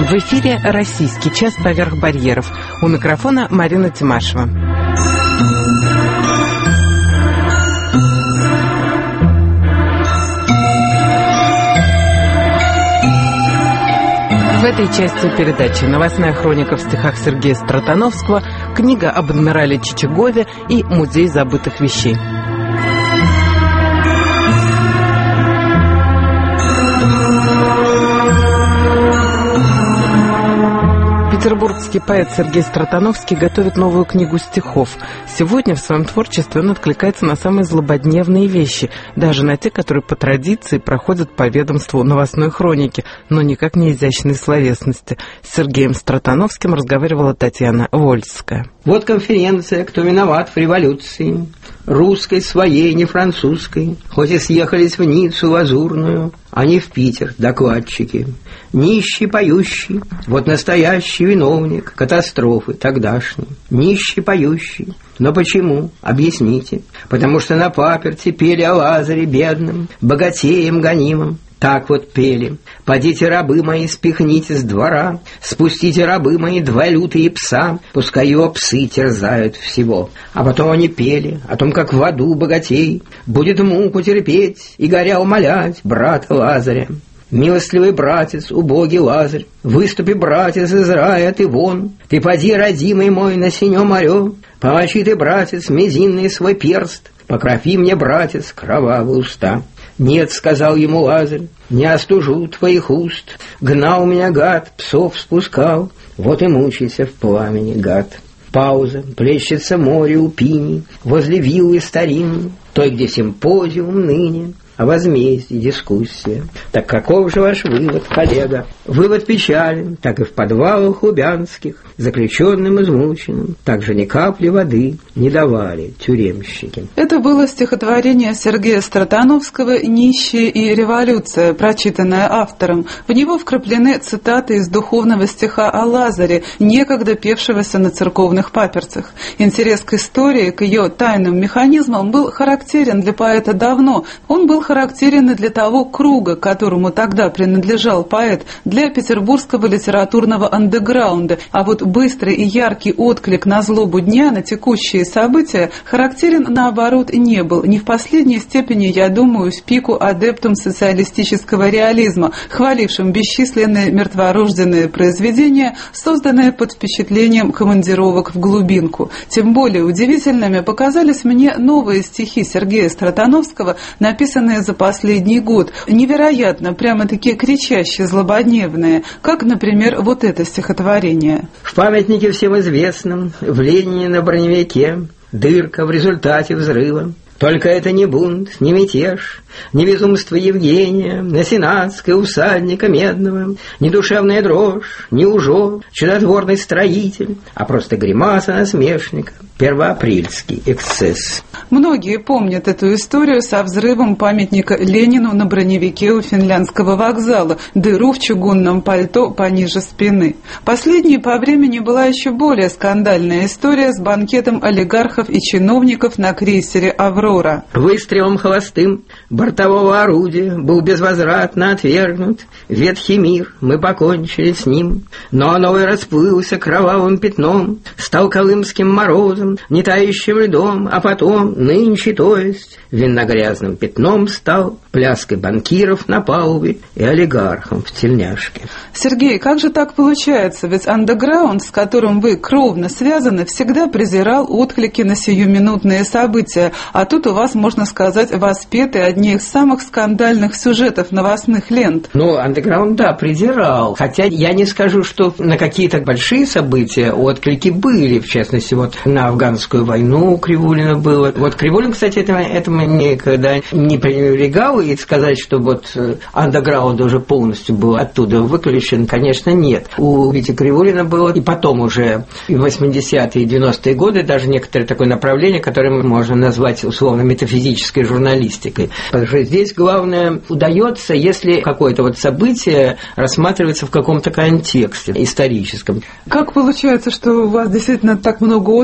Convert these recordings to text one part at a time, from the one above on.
В эфире «Российский час поверх барьеров». У микрофона Марина Тимашева. В этой части передачи новостная хроника в стихах Сергея Стратановского, книга об адмирале Чичагове и музей забытых вещей. Петербургский поэт Сергей Стратановский готовит новую книгу стихов. Сегодня в своем творчестве он откликается на самые злободневные вещи, даже на те, которые по традиции проходят по ведомству новостной хроники, но никак не изящной словесности. С Сергеем Стратановским разговаривала Татьяна Вольская. Вот конференция «Кто виноват в революции?» Русской своей, не французской. Хоть и съехались в Ниццу лазурную, а не в Питер докладчики. Нищий поющий, вот настоящий виновник катастрофы тогдашней. Нищий поющий. Но почему? Объясните. Потому что на паперти пели о Лазаре бедном, богатеем гонимом. Так вот пели: «Подите, рабы мои, спихните с двора, спустите, рабы мои, два лютые пса, пускай его псы терзают всего». А потом они пели о том, как в аду богатей будет муку терпеть и горя умолять брата Лазаря. «Милостливый братец, убогий Лазарь, выступи, братец, из рая ты вон, ты поди, родимый мой, на синем море, помочи ты, братец, мизинный свой перст, покропи мне, братец, кровавые уста». «Нет, — сказал ему Лазарь, — не остужу твоих уст, гнал меня гад, псов спускал, вот и мучайся в пламени, гад». Пауза, плещется море у пини, возле виллы старинной, той, где симпозиум ныне, о возмездии дискуссия. Так каков же ваш вывод, коллега? Вывод печален, так и в подвалах лубянских, заключенным измученным, также ни капли воды не давали тюремщики. Это было стихотворение Сергея Стратановского «Нищие и революция», прочитанное автором. В него вкраплены цитаты из духовного стиха о Лазаре, некогда певшегося на церковных паперцах. Интерес к истории, к ее тайным механизмам был характерен для поэта давно. Он был характерен и для того круга, которому тогда принадлежал поэт, для петербургского литературного андеграунда. А вот быстрый и яркий отклик на злобу дня, на текущие события, характерен, наоборот, не был. Не в последней степени, я думаю, в пику адептом социалистического реализма, хвалившим бесчисленные мертворожденные произведения, созданные под впечатлением командировок в глубинку. Тем более удивительными показались мне новые стихи Сергея Стратановского, написанные за последний год. Невероятно, прямо-таки кричащие, злободневные, как, например, вот это стихотворение. В памятнике всем известном, в Ленине на броневике, дырка в результате взрыва. Только это не бунт, не мятеж, не безумство Евгения, на Сенатской у всадника медного, не душевная дрожь, не ужо, чудотворный строитель, а просто гримаса насмешника, первоапрельский эксцесс. Многие помнят эту историю со взрывом памятника Ленину на броневике у Финляндского вокзала, дыру в чугунном пальто пониже спины. Последней по времени была еще более скандальная история с банкетом олигархов и чиновников на крейсере «Аврора». Выстрелом холостым бортового орудия был безвозвратно отвергнут ветхий мир, мы покончили с ним, но новый расплылся кровавым пятном, стал колымским морозом, не тающим льдом, а потом, нынче, то есть, винногрязным пятном стал, пляской банкиров на палубе и олигархом в тельняшке. Сергей, как же так получается? Ведь андеграунд, с которым вы кровно связаны, всегда презирал отклики на сиюминутные события, а тут у вас, можно сказать, воспеты одни из самых скандальных сюжетов новостных лент. Ну, андеграунд, да, презирал. Хотя я не скажу, что на какие-то большие события отклики были. В частности, вот на афганскую войну у Кривулина было. Вот Кривулин, кстати, этому никогда не пренебрегал. И сказать, что вот андеграунд уже полностью был оттуда выключен, конечно, нет. У Вити Кривулина было и потом уже в 80-е и 90-е годы даже некоторое такое направление, которое можно назвать условно метафизической журналистикой. Потому что здесь главное удается, если какое-то вот событие рассматривается в каком-то контексте историческом. Как получается, что у вас действительно так много откликов,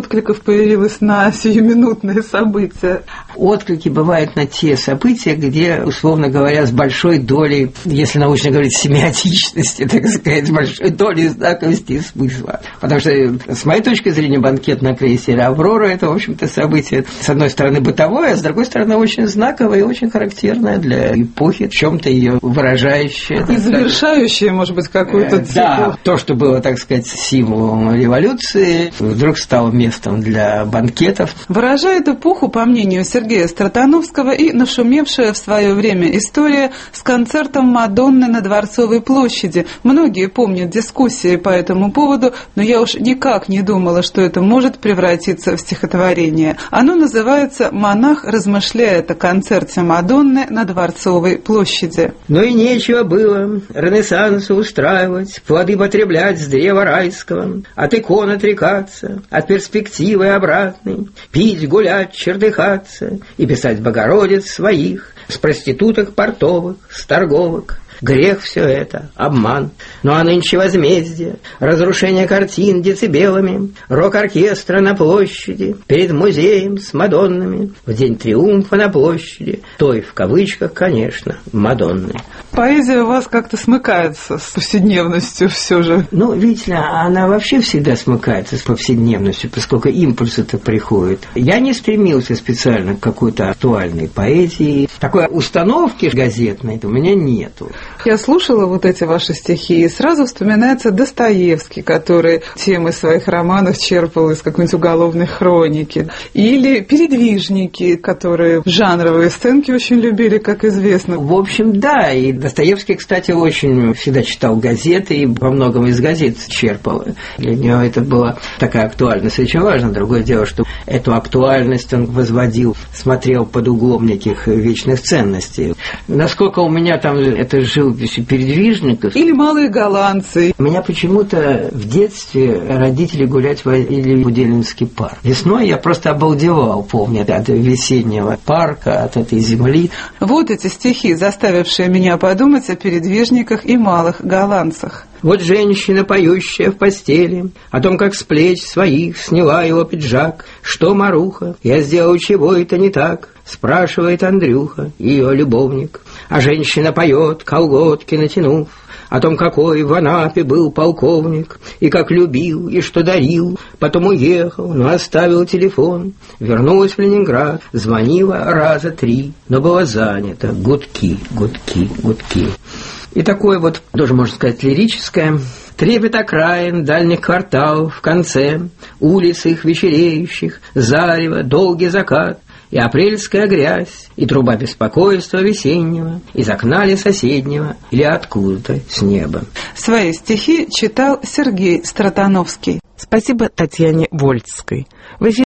появилась на сиюминутные события? Отклики бывают на те события, где, условно говоря, с большой долей, если научно говорить, семиотичности, так сказать, с большой долей знаковости и смысла. Потому что, с моей точки зрения, банкет на крейсере «Аврора» — это, в общем-то, событие, с одной стороны, бытовое, а с другой стороны, очень знаковое и очень характерное для эпохи, в чем-то ее выражающее. И завершающее, может быть, какую-то цикл. Да, то, что было, так сказать, символом революции, вдруг стало местом для банкетов. Выражает эпоху, по мнению Сергея Стратановского, и нашумевшая в свое время история с концертом Мадонны на Дворцовой площади. Многие помнят дискуссии по этому поводу, но я уж никак не думала, что это может превратиться в стихотворение. Оно называется «Монах размышляет о концерте Мадонны на Дворцовой площади». Но и нечего было Ренессансу устраивать, плоды потреблять с древа райского, от икон отрекаться, от перспективы обратной, пить, гулять, чердыхаться и писать Богородиц своих, с проституток портовых, с торговок. Грех все это, обман. Ну а нынче возмездие, разрушение картин децибелами, рок-оркестра на площади, перед музеем с Мадоннами, в день триумфа на площади, той, в кавычках, конечно, Мадонны. Поэзия у вас как-то смыкается с повседневностью все же. Ну, видите ли, она вообще всегда смыкается с повседневностью, поскольку импульсы-то приходят. Я не стремился специально к какой-то актуальной поэзии. Такой установки газетной у меня нету. Я слушала вот эти ваши стихи, и сразу вспоминается Достоевский, который темы своих романов черпал из какой-нибудь уголовной хроники. Или передвижники, которые жанровые сценки очень любили, как известно. В общем, да, и Достоевский, кстати, очень всегда читал газеты и во многом из газет черпал. Для него это была такая актуальность очень важна. Другое дело, что эту актуальность он возводил, смотрел под углом неких вечных ценностей. Насколько у меня там это живопись передвижников. Или малые голландцы. Меня почему-то в детстве родители гулять водили в Удельнинский парк. Весной я просто обалдевал, помню, от весеннего парка, от этой земли. Вот эти стихи, заставившие меня подумать о передвижниках и малых голландцах. Вот женщина, поющая в постели, о том, как с плеч своих сняла его пиджак. Что, Маруха, я сделал чего это не так? Спрашивает Андрюха, ее любовник. А женщина поет, колготки натянув, о том, какой в Анапе был полковник, и как любил, и что дарил. Потом уехал, но оставил телефон. Вернулась в Ленинград, звонила раза 3, но было занято. Гудки, гудки, гудки. И такое вот, тоже можно сказать, лирическое. Трепет окраин дальних кварталов в конце, улиц их вечереющих, зарево, долгий закат, и апрельская грязь, и труба беспокойства весеннего, из окна ли соседнего, или откуда-то с неба. Свои стихи читал Сергей Стратановский. Спасибо Татьяне Вольцкой. В эфире